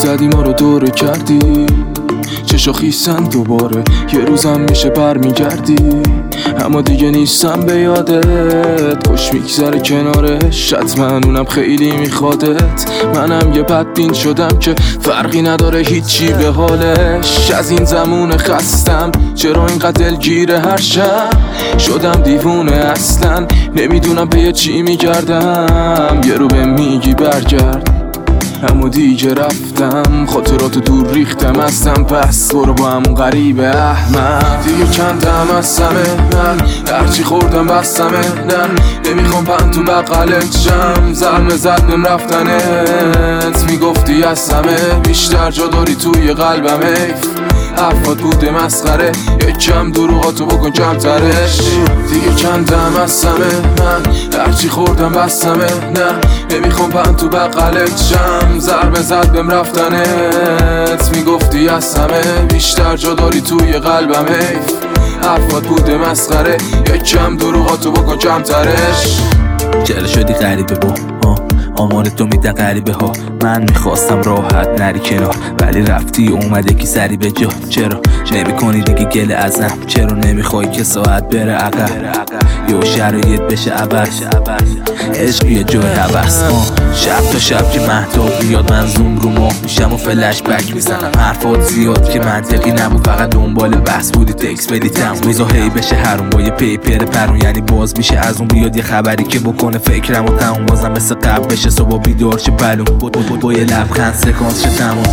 زدی ما رو دوره کردی، چشا خیسن دوباره یه روزم میشه برمیگردی. اما دیگه نیستم به یادت، خوش میگذره کنارش، حتما اونم خیلی میخوادت. منم یه بدبین شدم که فرقی نداره هیچی به حالش. از این زمون خستم چرا اینقدر دلگیره هر شب، شدم دیوونه اصلا نمیدونم به چی میگردم. یه رو به میگی برگرد اما دیگه رفتم، خاطراتو دور ریختم ازم، پس برو با همون غریبه احمد. دیگه کندم از سمه من، هرچی خوردم بستمه نه، نمیخوام پن تو بقلت شم، ظلمه زد بهم رفتنت. میگفتی از همه بیشتر جا داری توی قلبم، حیف حرفات بوده مسخره، یکم دروغاتو بکن کمترش. دیگه کندم از سمه من، هرچی خوردم بستمه نه، نمیخوام پن تو بقلت شم، ضربه زد بهم رفتنت. میگفتی از همه بیشتر جا داری توی قلبم، حیف حرفات بوده مسخره، یکم دروغاتو بکن کمترش. چرا شدی غریبه با آمار تو میدن غریبه ها، من میخواستم راحت نری کنار ولی رفتی اومده کی سری به جا. چرا نمی کنی دیگه گله ازم، چرا نمیخوای که ساعت بره عقب یا شرایط بشه عبر، عشق یه جای حبس. شب تا شب که مهتاب بیاد من زوم رو ماه میشم و فلش بک میزنم، حرفات زیاد که منطقی نبود، فقط دنبال بحث بودی تکس بدی تم، روزا هی بشه هرون با یه پیپر پرون، یعنی باز میشه از اون بیاد یه خبری که بکنه فکرم و تموم، بازم مثل قبل بشه صبح بیدار شه بلون با یه لبخند سکانس شه تموم.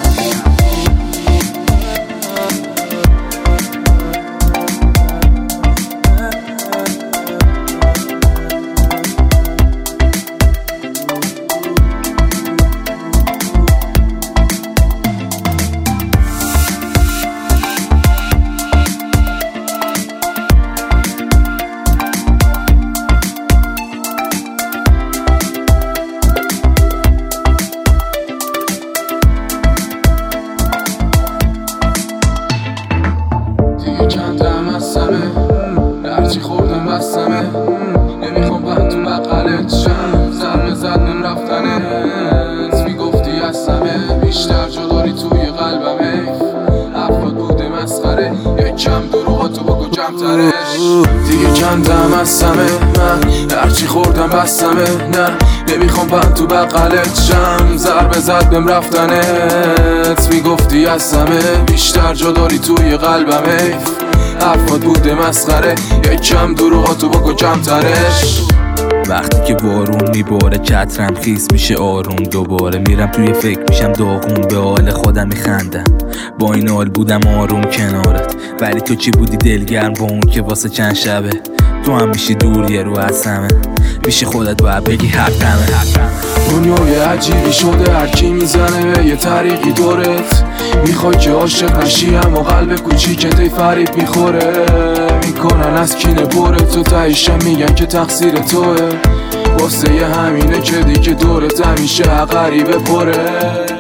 کندم از سمه، هرچی خوردم بستمه، نمیخوام پن تو بقلت شم، ضربه زد بهم رفتنت. میگفتی از سمه بیشتر جا داری توی قلبم، حیف حرفات بوده مسخره، یکم دروغاتو بکن کمترش. دیگه کندم از سمه من، هرچی خوردم بستمه نه، نمیخوام پن تو بقلت شم، ضربه زد بهم رفتنت. میگفتی از سمه بیشتر جا داری توی قلبم، حیف حرفات بوده مسخره، یکم دروغاتو بکن کمترش. وقتی که بارون میباره چترم خیس میشه آروم، دوباره میرم توی فکر میشم داغون، به حال خودم میخندم، با این حال بودم آروم کنارت، ولی تو چی بودی دلگرم با اون که واسه چند شبه، تو هم میشی دور یه رو از همه، میشه خودت باید بگی حقمه. دنیای عجیبی شده، هرکی میزنه به یه طریقی دورت، میخوای که عاشق نشی اما قلب کوچیکت ای فریب میخوره، میکنن از کینه بره تو تهیشم میگن که تقصیر توه، واسه یه همینه که دیگه دورت همیشه غریبه پره.